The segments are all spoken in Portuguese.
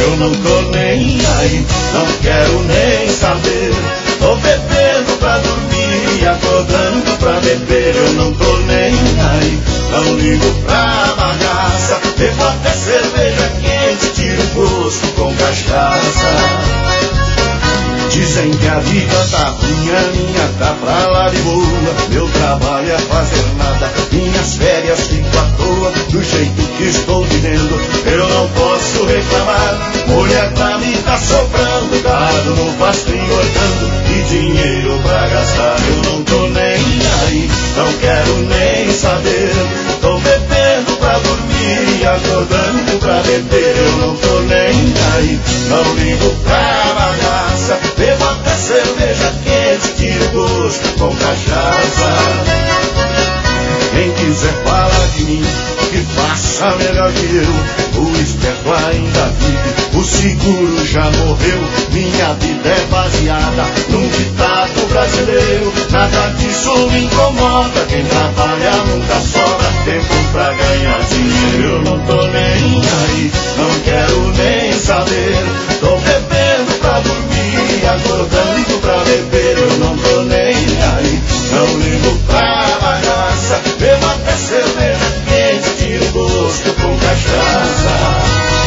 eu não tô nem aí, não quero nem saber. Tô bebendo pra dormir e acordando pra beber, eu não tô nem aí, não ligo pra bagaça. Bebo até cerveja quente, tiro gosto com cachaça. Dizem que a vida tá ruim, a minha tá pra lá de boa. Meu trabalho é fazer nada, minhas férias fico à toa. Do jeito que estou vivendo, eu não posso reclamar. Mulher pra mim tá sobrando, gado no pasto engordando e dinheiro pra gastar. Eu não tô nem aí, não quero nem saber. Tô bebendo pra dormir e acordando pra beber, eu não tô nem aí, não ligo pra bagaça. Bebo até cerveja quente, tiro gosto com cachaça. Quem quiser falar de mim, que faça melhor que eu. O esperto ainda vive, o seguro já morreu. Minha vida é baseada num ditado brasileiro. Nada disso me incomoda, quem trabalha nunca sobra tempo pra ganhar dinheiro. Eu não tô nem aí, não quero nem saber. Tô bebendo pra dormir, acordando pra beber, eu não tô nem aí, não ligo pra bagaça. Bebo até cerveja quente, tiro gosto com cachaça.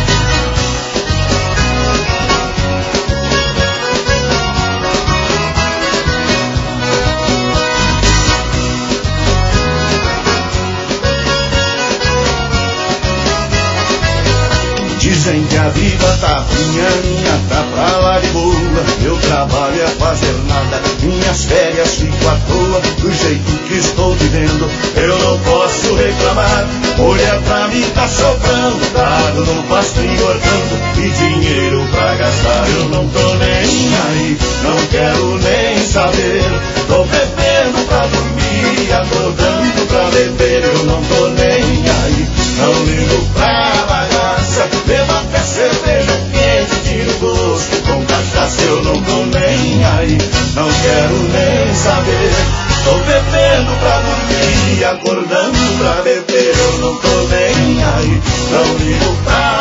Dizem que a vida tá ruim, a minha tá pra lá de boa. Meu trabalho é fazer nada, minhas férias fico à toa. Do jeito que estou vivendo, eu não posso reclamar. Mulher pra mim tá sobrando, gado no pasto engordando e dinheiro pra gastar. Eu não tô nem aí, não quero nem saber. Tô bebendo pra dormir, acordando pra beber, eu não tô nem aí, não ligo pra bagaça. Bebo até cerveja quente, tiro gosto com cachaça. Eu não tô nem aí, não quero nem saber. Tô bebendo pra dormir, acordando pra beber, eu não tô nem aí, não ligo pra